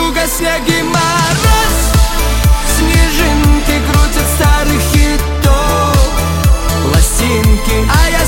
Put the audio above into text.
вьюга, снег и мороз. Снежинки крутят старых хитов пластинки, а я